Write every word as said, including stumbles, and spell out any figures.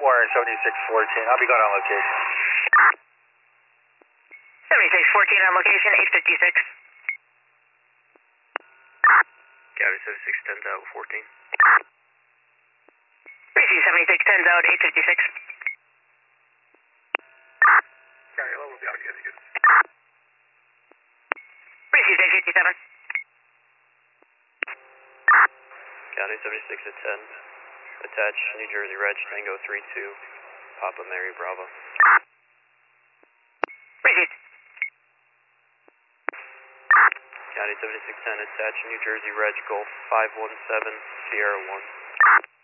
Warren seventy-six fourteen, I'll be going on location. seventy-six fourteen on location, eight fifty-six. Gabby seventy-six tens out fourteen. Receive seventy-six tens out, eight fifty-six. Gary, level down, get it. Receive eight fifty-seven. County seventy-six at ten. Attach New Jersey Reg Tango three two. Papa Mary Bravo. Receive. County seventy-six ten. Attach New Jersey Reg Golf five one seven Sierra one.